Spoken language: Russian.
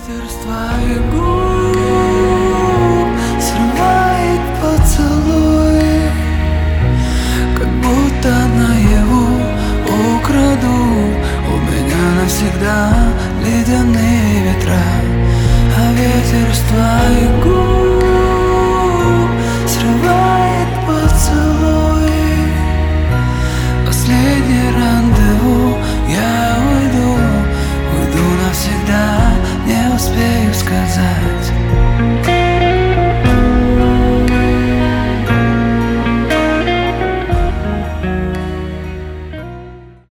ветер с твоих губ срывает поцелуй, как будто наяву украду. У меня навсегда ледяные ветра, а ветер с твоих губ